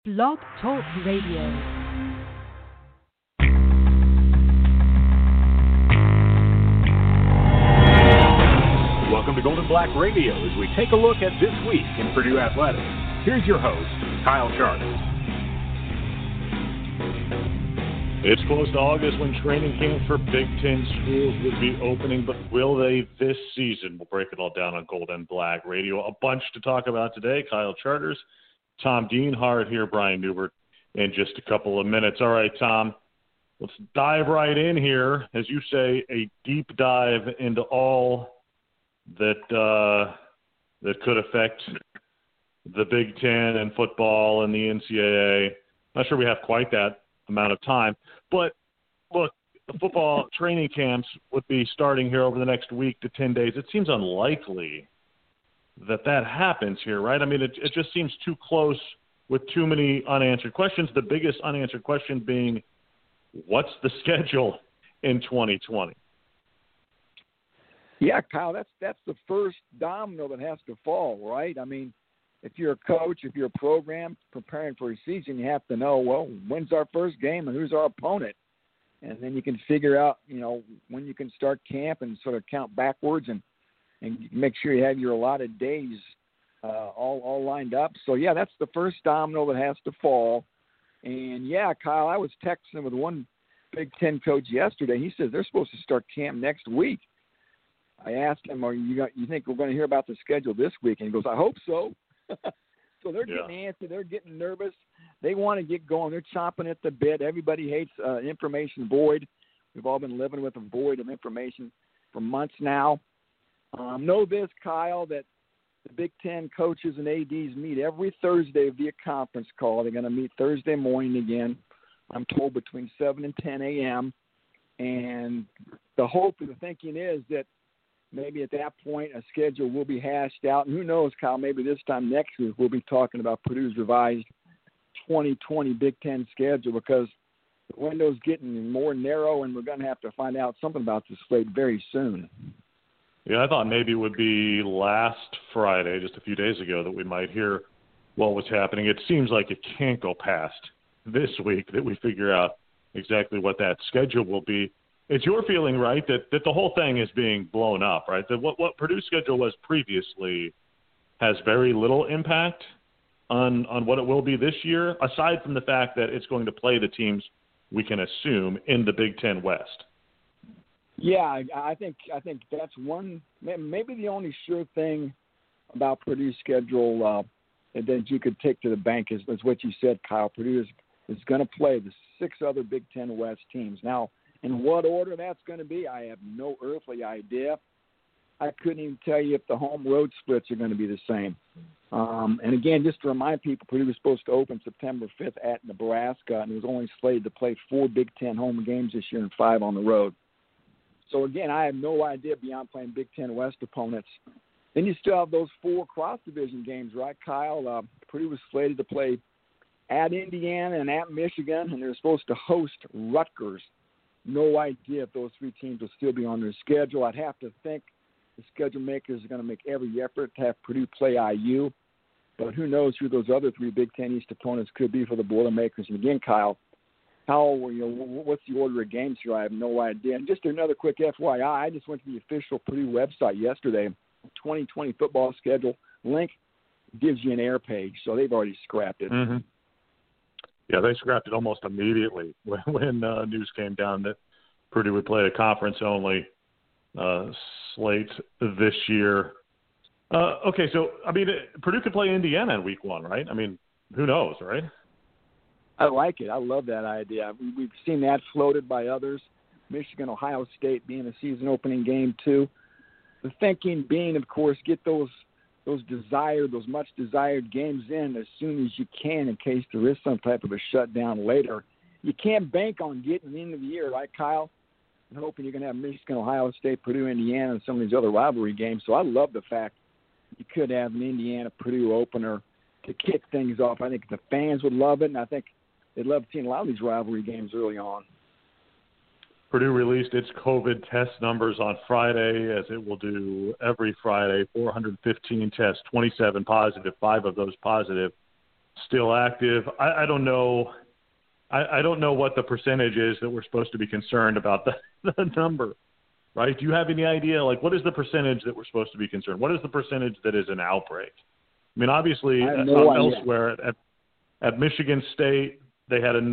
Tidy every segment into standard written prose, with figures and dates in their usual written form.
Blog Talk Radio. Welcome to Golden Black Radio as we take a look at this week in Purdue Athletics. Here's your host, Kyle Charters. It's close to August when training camps for Big Ten schools would be opening, but will they this season? We'll break it all down on Golden Black Radio. A bunch to talk about today. Kyle Charters, Tom Dienhart here, Brian Newbert in just a couple of minutes. All right, Tom, let's dive right in here. As you say, a deep dive into all that could affect the Big Ten and football and the NCAA. Not sure we have quite that amount of time, but look, the football training camps would be starting here over the next week to 10 days. It seems unlikely that happens here, right? I mean, it just seems too close with too many unanswered questions. The biggest unanswered question being, what's the schedule in 2020? Yeah, Kyle, that's the first domino that has to fall, right? I mean, if you're a coach, if you're a program preparing for a season, you have to know, well, when's our first game and who's our opponent? And then you can figure out, when you can start camp and sort of count backwards and make sure you have your allotted days all lined up. So, yeah, that's the first domino that has to fall. And, yeah, Kyle, I was texting with one Big Ten coach yesterday. He says they're supposed to start camp next week. I asked him, you think we're going to hear about the schedule this week? And he goes, I hope so. So they're getting antsy. They're getting nervous. They want to get going. They're chomping at the bit. Everybody hates information void. We've all been living with a void of information for months now. Know this, Kyle, that the Big Ten coaches and ADs meet every Thursday via conference call. They're going to meet Thursday morning again, I'm told between 7 and 10 a.m. And the hope and the thinking is that maybe at that point a schedule will be hashed out. And who knows, Kyle, maybe this time next week we'll be talking about Purdue's revised 2020 Big Ten schedule, because the window's getting more narrow and we're going to have to find out something about the slate very soon. Yeah, I thought maybe it would be last Friday, just a few days ago, that we might hear what was happening. It seems like it can't go past this week that we figure out exactly what that schedule will be. It's your feeling, right, that the whole thing is being blown up, right? That what Purdue's schedule was previously has very little impact on what it will be this year, aside from the fact that it's going to play the teams we can assume in the Big Ten West. Yeah, I think that's one, maybe the only sure thing about Purdue's schedule that you could take to the bank is what you said, Kyle. Purdue is going to play the 6 other Big Ten West teams. Now, in what order that's going to be, I have no earthly idea. I couldn't even tell you if the home-road splits are going to be the same. And, again, just to remind people, Purdue was supposed to open September 5th at Nebraska, and it was only slated to play 4 Big Ten home games this year and 5 on the road. So, again, I have no idea beyond playing Big Ten West opponents. Then you still have those 4 cross-division games, right, Kyle? Purdue was slated to play at Indiana and at Michigan, and they're supposed to host Rutgers. No idea if those 3 teams will still be on their schedule. I'd have to think the schedule makers are going to make every effort to have Purdue play IU. But who knows who those other 3 Big Ten East opponents could be for the Boilermakers. And again, Kyle, what's the order of games here? I have no idea. And just another quick FYI, I just went to the official Purdue website yesterday. 2020 football schedule link gives you an air page, so they've already scrapped it. Mm-hmm. Yeah, they scrapped it almost immediately when news came down that Purdue would play a conference-only slate this year. Okay, so, I mean, Purdue could play Indiana in week 1, right? I mean, who knows, right? I like it. I love that idea. We've seen that floated by others. Michigan, Ohio State being a season-opening game, too. The thinking being, of course, get those much-desired games in as soon as you can in case there is some type of a shutdown later. You can't bank on getting the end of the year, right, Kyle? And hoping you're going to have Michigan, Ohio State, Purdue, Indiana, and some of these other rivalry games. So I love the fact you could have an Indiana-Purdue opener to kick things off. I think the fans would love it, and I think they'd love seeing a lot of these rivalry games early on. Purdue released its COVID test numbers on Friday, as it will do every Friday. 415 tests, 27 positive, 5 of those positive still active. I don't know. I don't know what the percentage is that we're supposed to be concerned about the number, right? Do you have any idea? Like, what is the percentage that we're supposed to be concerned? What is the percentage that is an outbreak? I mean, obviously, elsewhere at Michigan State, they had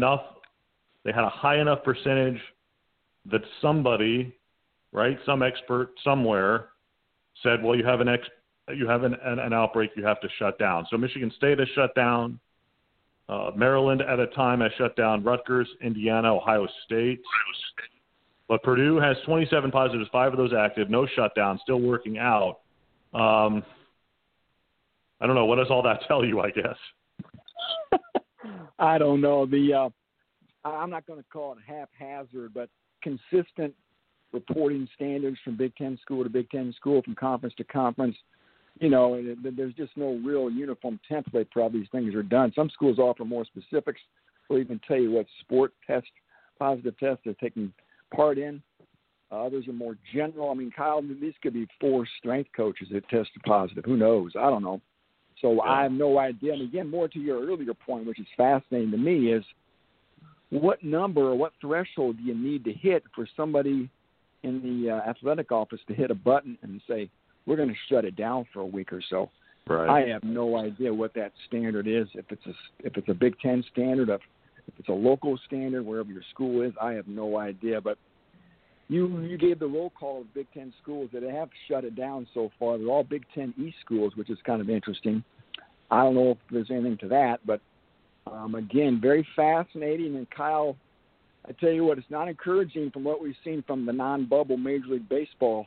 a high enough percentage that somebody, right, some expert somewhere said, well, you have an outbreak, you have to shut down. So Michigan State has shut down. Maryland at a time has shut down. Rutgers, Indiana, Ohio State. But Purdue has 27 positives, 5 of those active, no shutdown, still working out. I don't know. What does all that tell you, I guess? I don't know. I'm not going to call it haphazard, but consistent reporting standards from Big Ten school to Big Ten school, from conference to conference. You know, there's just no real uniform template for how these things are done. Some schools offer more specifics. They'll even tell you what positive tests they're taking part in. Others are more general. I mean, Kyle, these could be 4 strength coaches that tested positive. Who knows? I don't know. So I have no idea. And again, more to your earlier point, which is fascinating to me, is what number or what threshold do you need to hit for somebody in the athletic office to hit a button and say, we're going to shut it down for a week or so. Right. I have no idea what that standard is. If it's a Big Ten standard, if it's a local standard, wherever your school is, I have no idea. But you gave the roll call of Big Ten schools that have shut it down so far. They're all Big Ten East schools, which is kind of interesting. I don't know if there's anything to that, but again, very fascinating. And Kyle, I tell you what, it's not encouraging from what we've seen from the non-bubble Major League Baseball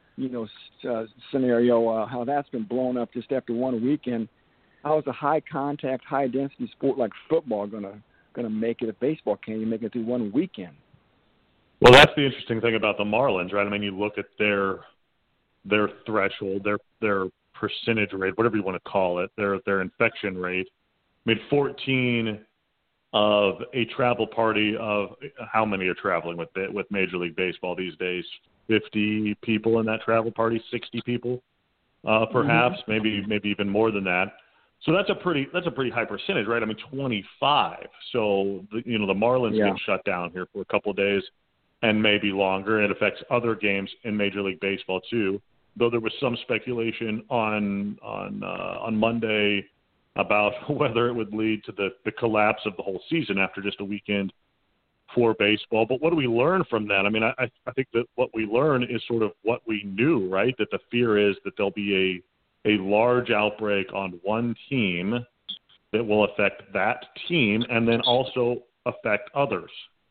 scenario, how that's been blown up just after one weekend. How is a high-contact, high-density sport like football going to make it if baseball can't even make it through one weekend? Well, that's the interesting thing about the Marlins, right? I mean, you look at their threshold, their percentage rate, whatever you want to call it, their infection rate. I mean, 14 of a travel party of how many are traveling with Major League Baseball these days? 50 people in that travel party, 60 people, perhaps, maybe even more than that. So that's a pretty high percentage, right? I mean, 25. So the Marlins get shut down here for a couple of days and maybe longer. It affects other games in Major League Baseball too. Though there was some speculation on Monday about whether it would lead to the collapse of the whole season after just a weekend for baseball. But what do we learn from that? I mean, I think that what we learn is sort of what we knew, right? That the fear is that there'll be a large outbreak on one team that will affect that team and then also affect others.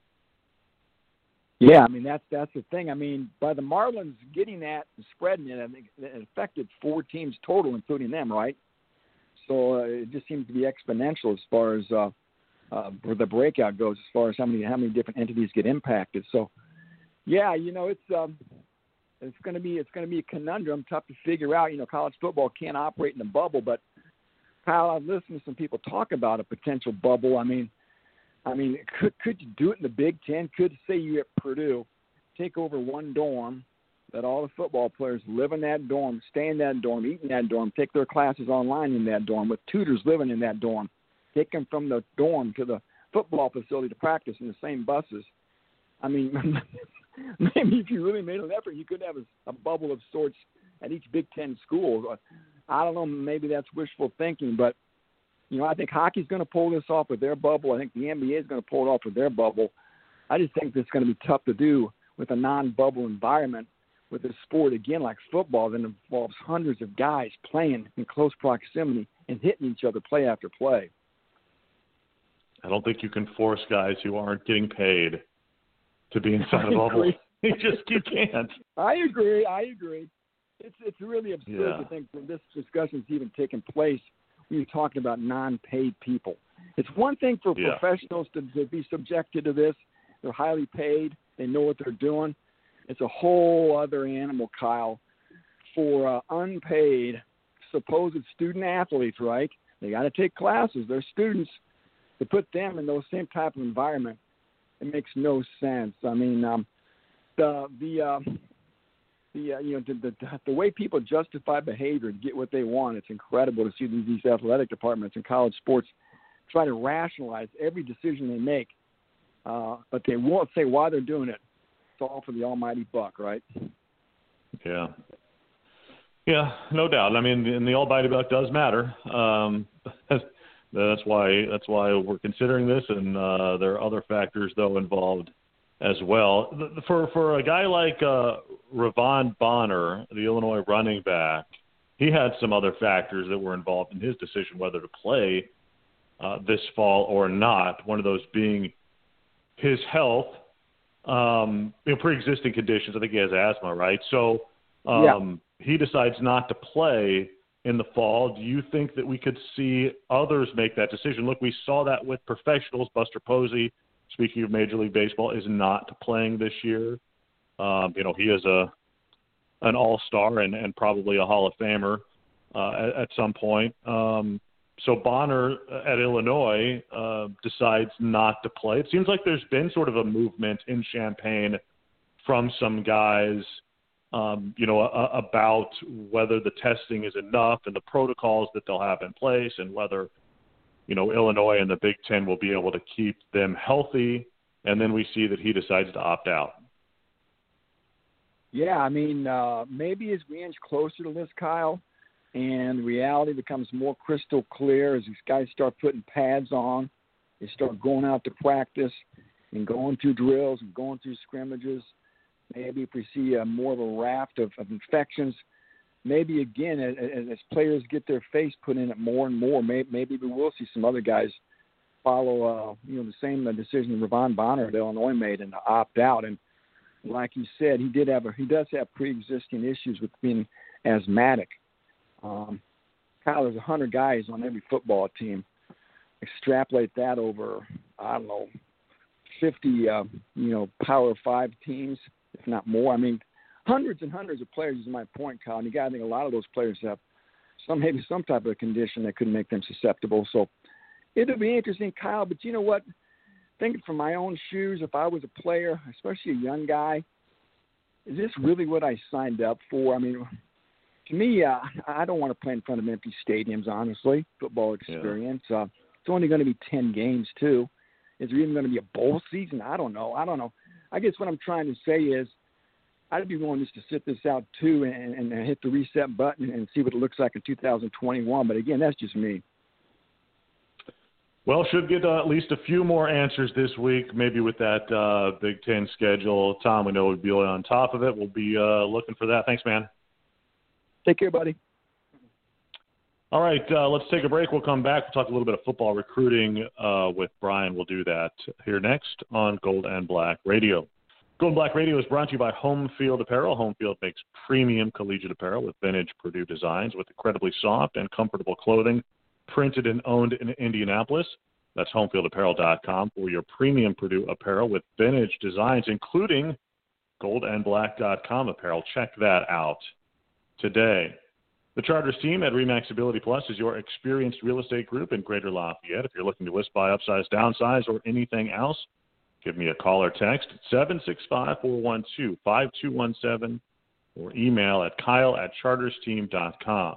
Yeah, I mean, that's the thing. I mean, by the Marlins getting that and spreading it, I think it affected 4 teams total, including them, right? So it just seems to be exponential as far as where the breakout goes, as far as how many different entities get impacted. So, yeah, it's going to be a conundrum, tough to figure out. College football can't operate in a bubble, but Kyle, I've listened to some people talk about a potential bubble. I mean, could you do it in the Big Ten? Could, say you at Purdue, take over one dorm, let all the football players live in that dorm, stay in that dorm, eat in that dorm, take their classes online in that dorm, with tutors living in that dorm, take them from the dorm to the football facility to practice in the same buses. I mean, maybe if you really made an effort, you could have a bubble of sorts at each Big Ten school. I don't know, maybe that's wishful thinking, but I think hockey's going to pull this off with their bubble. I think the NBA is going to pull it off with their bubble. I just think it's going to be tough to do with a non-bubble environment with a sport, again, like football, that involves hundreds of guys playing in close proximity and hitting each other play after play. I don't think you can force guys who aren't getting paid to be inside a bubble. You can't. I agree. It's really absurd to think that this discussion's even taken place. You're talking about non-paid people. It's one thing for professionals to be subjected to this. They're highly paid. They know what they're doing. It's a whole other animal, Kyle, for unpaid supposed student athletes, right? They got to take classes. They're students. To put them in those same type of environment, it makes no sense. I mean, the way people justify behavior to get what they want, it's incredible to see these athletic departments in college sports try to rationalize every decision they make, but they won't say why they're doing it. It's all for the almighty buck, right? Yeah. Yeah, no doubt. I mean, and the almighty buck does matter. That's why we're considering this, and there are other factors, though, involved as well. For a guy like Ravon Bonner, the Illinois running back, he had some other factors that were involved in his decision whether to play this fall or not, one of those being his health, pre-existing conditions. I think he has asthma, right? So he decides not to play in the fall. Do you think that we could see others make that decision? Look, we saw that with professionals. Buster Posey, speaking of Major League Baseball, is not playing this year. He is an all-star and probably a Hall of Famer at some point. So Bonner at Illinois decides not to play. It seems like there's been sort of a movement in Champaign from some guys, about whether the testing is enough and the protocols that they'll have in place, and whether, Illinois and the Big Ten will be able to keep them healthy. And then we see that he decides to opt out. Yeah, I mean, maybe as we inch closer to this, Kyle, and reality becomes more crystal clear as these guys start putting pads on, they start going out to practice and going through drills and going through scrimmages. Maybe if we see more of a raft of infections, maybe again, as players get their face put in it more and more, maybe we will see some other guys follow, the same decision Ravon Bonner at Illinois made and opt out. And like you said, he does have pre-existing issues with being asthmatic. Kyle, there's 100 guys on every football team. Extrapolate that over, 50, Power 5 teams, if not more. I mean, hundreds and hundreds of players is my point, Kyle. And you got to think a lot of those players have maybe some type of condition that could make them susceptible. So it'll be interesting, Kyle. But you know what? Thinking from my own shoes, if I was a player, especially a young guy, is this really what I signed up for? I mean, to me, I don't want to play in front of empty stadiums, honestly. Football experience. Yeah. It's only going to be 10 games, too. Is there even going to be a bowl season? I don't know. I guess what I'm trying to say is I'd be willing just to sit this out, too, and hit the reset button and see what it looks like in 2021. But, again, that's just me. Well, should get at least a few more answers this week, maybe with that Big Ten schedule. Tom, we know we'll be on top of it. We'll be looking for that. Thanks, man. Take care, buddy. All right, let's take a break. We'll come back. We'll talk a little bit of football recruiting with Brian. We'll do that here next on Gold and Black Radio. Gold and Black Radio is brought to you by Home Field Apparel. Home Field makes premium collegiate apparel with vintage Purdue designs with incredibly soft and comfortable clothing, printed and owned in Indianapolis. That's homefieldapparel.com for your premium Purdue apparel with vintage designs, including goldandblack.com apparel. Check that out today. The Charters team at RE/MAX Ability Plus is your experienced real estate group in Greater Lafayette. If you're looking to list, buy, upsize, downsize, or anything else, give me a call or text at 765-412-5217 or email at kyle@chartersteam.com.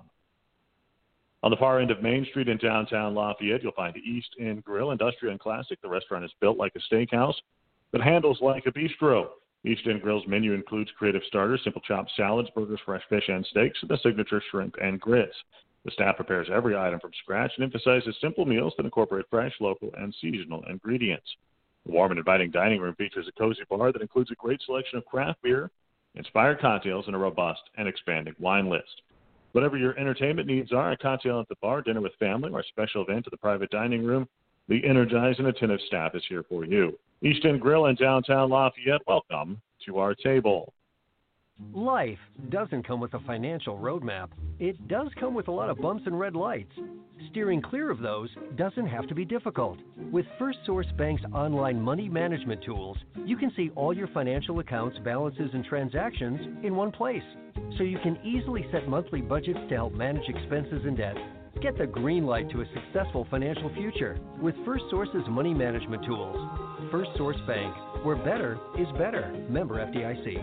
On the far end of Main Street in downtown Lafayette, you'll find East End Grill, industrial and classic. The restaurant is built like a steakhouse, but handles like a bistro. East End Grill's menu includes creative starters, simple chopped salads, burgers, fresh fish, and steaks, and the signature shrimp and grits. The staff prepares every item from scratch and emphasizes simple meals that incorporate fresh, local, and seasonal ingredients. The warm and inviting dining room features a cozy bar that includes a great selection of craft beer, inspired cocktails, and a robust and expanding wine list. Whatever your entertainment needs are, a cocktail at the bar, dinner with family, or a special event at the private dining room, the energized and attentive staff is here for you. East End Grill in downtown Lafayette, welcome to our table. Life doesn't come with a financial roadmap. It does come with a lot of bumps and red lights. Steering clear of those doesn't have to be difficult. With First Source Bank's online money management tools, you can see all your financial accounts, balances, and transactions in one place. So you can easily set monthly budgets to help manage expenses and debt. Get the green light to a successful financial future with First Source's money management tools. First Source Bank, where better is better. Member FDIC.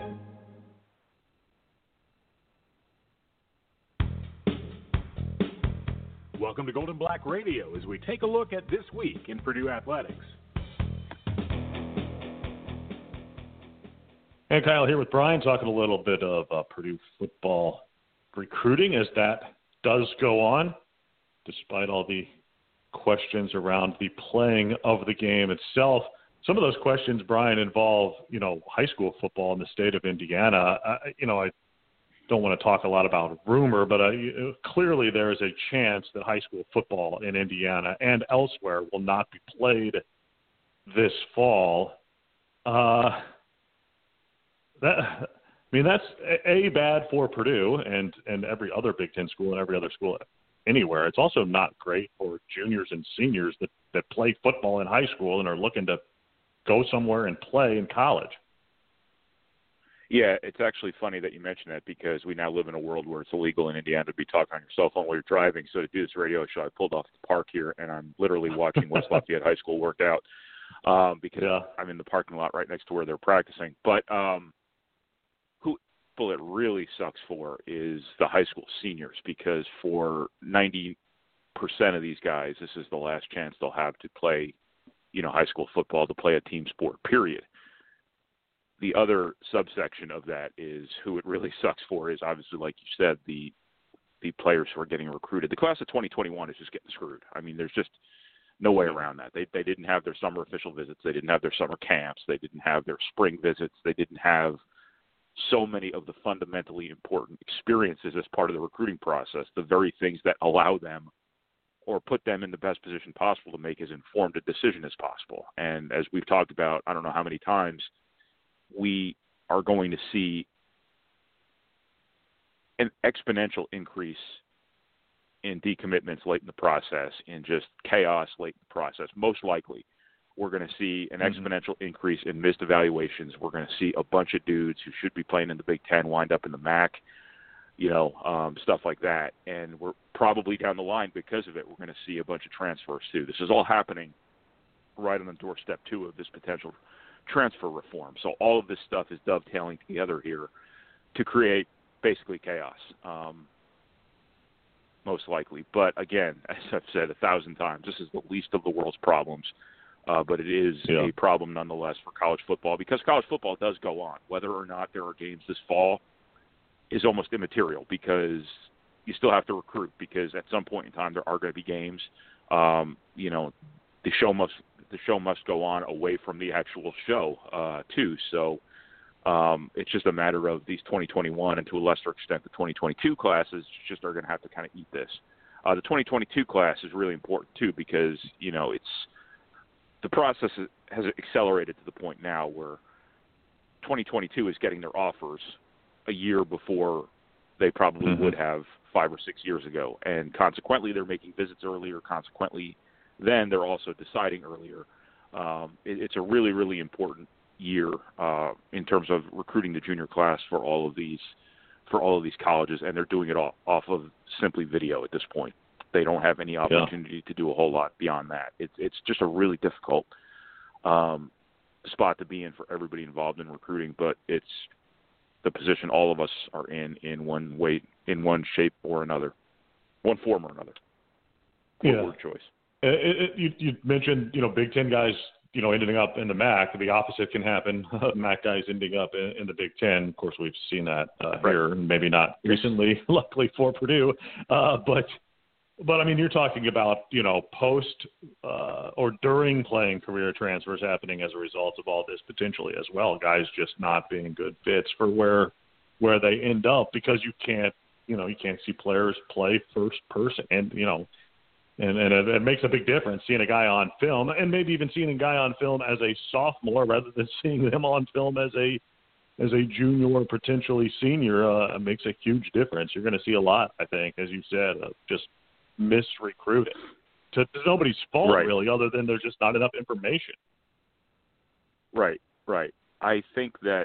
Welcome to Golden Black Radio as we take a look at this week in Purdue athletics. And Kyle here with Brian, talking a little bit of Purdue football recruiting as that does go on, despite all the questions around the playing of the game itself. Some of those questions, Brian, involve, high school football in the state of Indiana. I don't want to talk a lot about rumor, but clearly there is a chance that high school football in Indiana and elsewhere will not be played this fall. That's bad for Purdue and every other Big Ten school and every other school anywhere. It's also not great for juniors and seniors that play football in high school and are looking to go somewhere and play in college. Yeah, it's actually funny that you mention that because we now live in a world where it's illegal in Indiana to be talking on your cell phone while you're driving. So to do this radio show, I pulled off the park here, and I'm literally watching West Lafayette High School work out because I'm in the parking lot right next to where they're practicing. But who it really sucks for is the high school seniors, because for 90% of these guys, this is the last chance they'll have to play, high school football, to play a team sport, period. The other subsection of that is who it really sucks for is obviously, like you said, the players who are getting recruited. The class of 2021 is just getting screwed. I mean, there's just no way around that. They didn't have their summer official visits. They didn't have their summer camps. They didn't have their spring visits. They didn't have so many of the fundamentally important experiences as part of the recruiting process, the very things that allow them or put them in the best position possible to make as informed a decision as possible. And as we've talked about, I don't know how many times, we are going to see an exponential increase in decommitments late in the process, in just chaos late in the process. Most likely, we're going to see an exponential increase in missed evaluations. We're going to see a bunch of dudes who should be playing in the Big Ten wind up in the MAC, stuff like that. And we're probably down the line, because of it, we're going to see a bunch of transfers too. This is all happening right on the doorstep too of this potential transfer reform. So all of this stuff is dovetailing together here to create basically chaos, most likely. But again, as I've said 1,000 times, this is the least of the world's problems. But it is a problem nonetheless for college football, because college football does go on. Whether or not there are games this fall is almost immaterial, because you still have to recruit, because at some point in time there are going to be games. The show must go on away from the actual show too. So it's just a matter of these 2021 and to a lesser extent the 2022 classes just are going to have to kind of eat this. The 2022 class is really important too, because the process has accelerated to the point now where 2022 is getting their offers a year before they probably would have 5 or 6 years ago. And consequently, they're making visits earlier. Consequently, then they're also deciding earlier. It's a really, really important year in terms of recruiting the junior class for all of these colleges, and they're doing it off of simply video at this point. They don't have any opportunity to do a whole lot beyond that. It's just a really difficult spot to be in for everybody involved in recruiting, but it's the position all of us are in one way, in one shape or another, one form or another. Word choice. You mentioned, Big Ten guys, ending up in the MAC. The opposite can happen. MAC guys ending up in the Big Ten. Of course, we've seen that here, maybe not recently, luckily for Purdue, But I mean, you're talking about, post or during playing career transfers happening as a result of all this potentially as well. Guys just not being good fits for where they end up, because you can't see players play first person, and it makes a big difference seeing a guy on film, and maybe even seeing a guy on film as a sophomore rather than seeing them on film as a junior or potentially senior. Makes a huge difference. You're going to see a lot, I think, as you said, of just misrecruiting. To nobody's fault, really, other than there's just not enough information. Right. I think that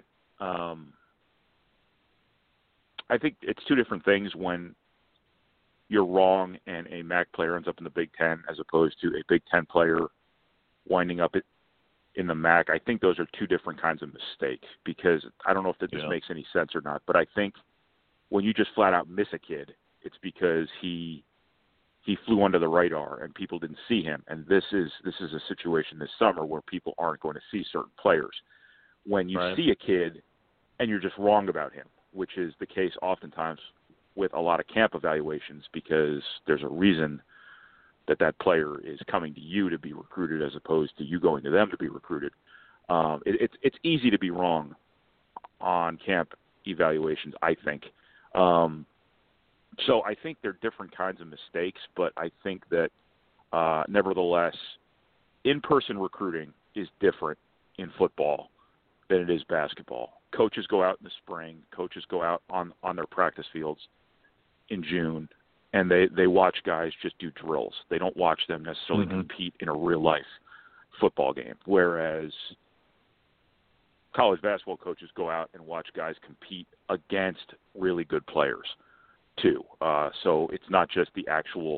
I think it's two different things when you're wrong and a MAC player ends up in the Big Ten as opposed to a Big Ten player winding up in the MAC. I think those are two different kinds of mistakes, because I don't know if this makes any sense or not, but I think when you just flat out miss a kid, it's because he he flew under the radar and people didn't see him. And this is a situation this summer where people aren't going to see certain players. When you see a kid and you're just wrong about him, which is the case oftentimes with a lot of camp evaluations, because there's a reason that player is coming to you to be recruited as opposed to you going to them to be recruited. It's easy to be wrong on camp evaluations, I think. So I think they're different kinds of mistakes, but I think that nevertheless, in-person recruiting is different in football than it is basketball. Coaches go out in the spring. Coaches go out on their practice fields in June, and they watch guys just do drills. They don't watch them necessarily compete in a real-life football game, whereas college basketball coaches go out and watch guys compete against really good players too. So it's not just the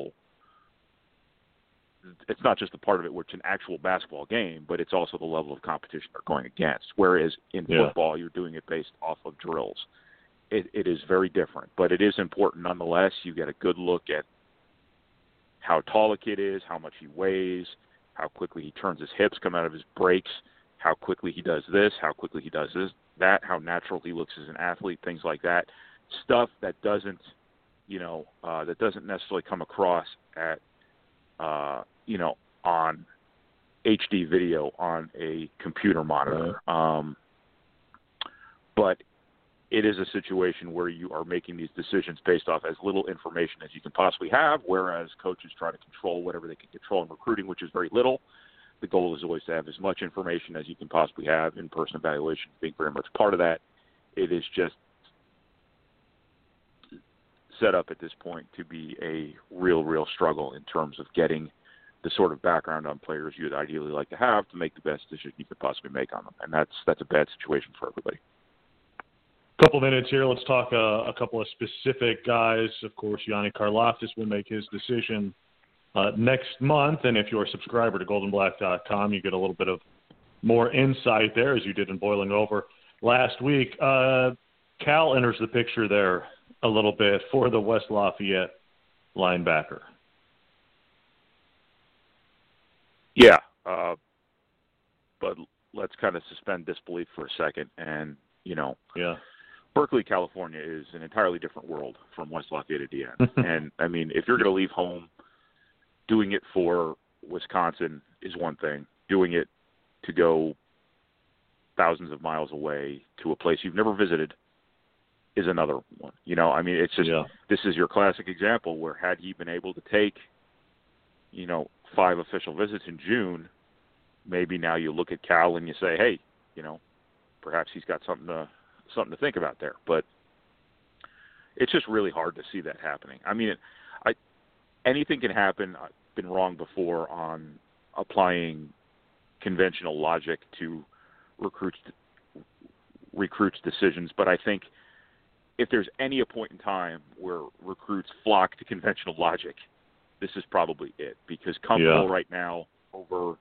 part of it where it's an actual basketball game, but it's also the level of competition they're going against. Whereas in football, you're doing it based off of drills. It is very different, but it is important nonetheless. You get a good look at how tall a kid is, how much he weighs, how quickly he turns his hips, come out of his breaks, how quickly he does this, how quickly he does this, that, how natural he looks as an athlete, things like that. Stuff that doesn't necessarily come across at, on HD video on a computer monitor. But it is a situation where you are making these decisions based off as little information as you can possibly have, whereas coaches try to control whatever they can control in recruiting, which is very little. The goal is always to have as much information as you can possibly have. In-person evaluation being very much part of that. It is just set up at this point to be a real struggle in terms of getting the sort of background on players you'd ideally like to have to make the best decision you could possibly make on them. And that's a bad situation for everybody. Couple minutes here. Let's talk a couple of specific guys. Of course, Yanni Karlaftis will make his decision next month. And if you're a subscriber to goldenblack.com, you get a little bit of more insight there, as you did in Boiling Over last week. Cal enters the picture there a little bit for the West Lafayette linebacker. Yeah, but let's kind of suspend disbelief for a second. And, Berkeley, California is an entirely different world from West Lafayette, Indiana. And, I mean, if you're going to leave home, doing it for Wisconsin is one thing. Doing it to go thousands of miles away to a place you've never visited is another one. It's just this is your classic example where had he been able to take, 5 official visits in June, maybe now you look at Cal and you say, hey, perhaps he's got something to think about there. But it's just really hard to see that happening. I mean, anything can happen. I've been wrong before on applying conventional logic to recruits' decisions, but I think if there's any point in time where recruits flock to conventional logic, this is probably it. Because comfortable right now over,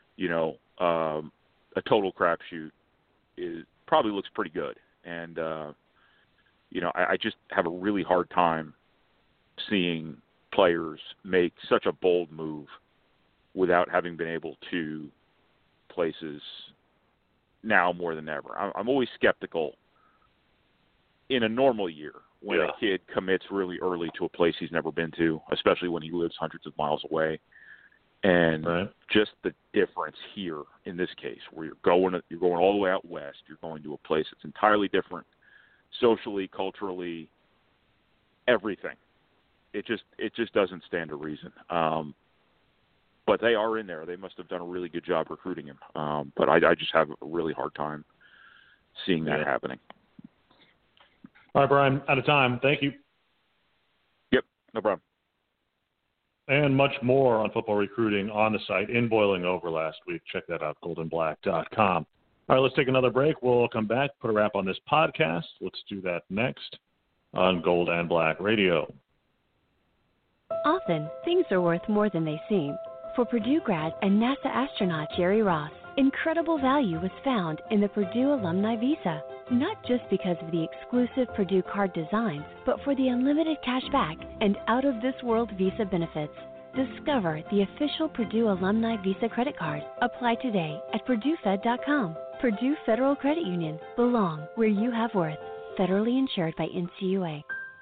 a total crapshoot probably looks pretty good. And, I just have a really hard time seeing players make such a bold move without having been able to places now more than ever. I'm always skeptical in a normal year when a kid commits really early to a place he's never been to, especially when he lives hundreds of miles away. And just the difference here in this case, where you're going all the way out west, you're going to a place that's entirely different, socially, culturally, everything. It just doesn't stand to reason. But they are in there. They must have done a really good job recruiting him. But I just have a really hard time seeing that happening. All right, Brian, out of time. Thank you. Yep, no problem. And much more on football recruiting on the site in Boiling Over last week. Check that out, goldenblack.com. All right, let's take another break. We'll come back, put a wrap on this podcast. Let's do that next on Gold and Black Radio. Often, things are worth more than they seem. For Purdue grad and NASA astronaut Jerry Ross, incredible value was found in the Purdue Alumni Visa. Not just because of the exclusive Purdue card designs, but for the unlimited cash back and out-of-this-world Visa benefits. Discover the official Purdue Alumni Visa credit card. Apply today at PurdueFed.com. Purdue Federal Credit Union. Belong where you have worth. Federally insured by NCUA.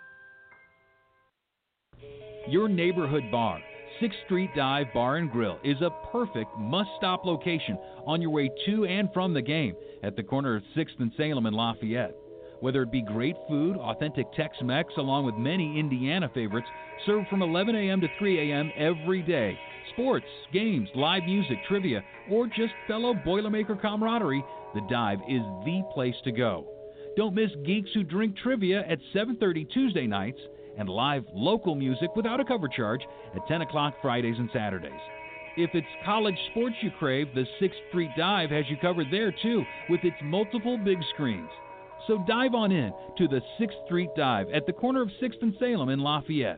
Your neighborhood bar, 6th Street Dive Bar and Grill, is a perfect must-stop location on your way to and from the game at the corner of 6th and Salem in Lafayette. Whether it be great food, authentic Tex-Mex, along with many Indiana favorites, served from 11 a.m. to 3 a.m. every day. Sports, games, live music, trivia, or just fellow Boilermaker camaraderie, the Dive is the place to go. Don't miss Geeks Who Drink Trivia at 7:30 Tuesday nights and live local music without a cover charge at 10 o'clock Fridays and Saturdays. If it's college sports you crave, the 6th Street Dive has you covered there too, with its multiple big screens. So dive on in to the 6th Street Dive at the corner of 6th and Salem in Lafayette.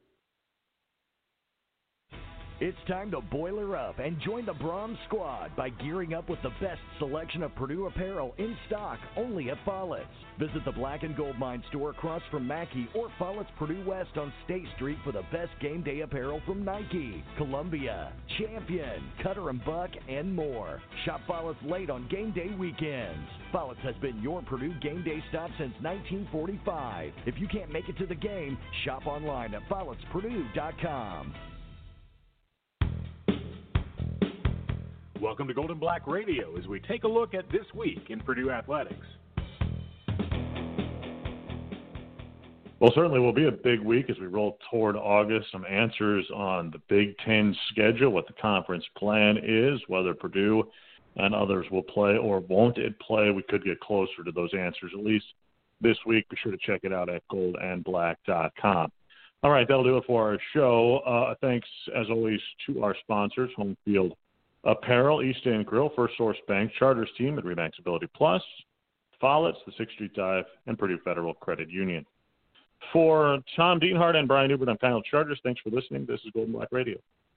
It's time to boiler up and join the Bronze Squad by gearing up with the best selection of Purdue apparel in stock only at Follett's. Visit the Black and Gold Mine store across from Mackey or Follett's Purdue West on State Street for the best game day apparel from Nike, Columbia, Champion, Cutter & Buck, and more. Shop Follett's late on game day weekends. Follett's has been your Purdue game day stop since 1945. If you can't make it to the game, shop online at follettspurdue.com. Welcome to Golden Black Radio as we take a look at this week in Purdue athletics. Well, certainly will be a big week as we roll toward August. Some answers on the Big Ten schedule, what the conference plan is, whether Purdue and others will play or won't it play. We could get closer to those answers at least this week. Be sure to check it out at goldandblack.com. All right, that'll do it for our show. Thanks, as always, to our sponsors, Home Field Apparel, East End Grill, First Source Bank, Charters Team at Remax Ability Plus, Follett's, the 6th Street Dive, and Purdue Federal Credit Union. For Tom Dienhart and Brian Newbert, I'm Kyle Charters. Thanks for listening. This is Golden Black Radio.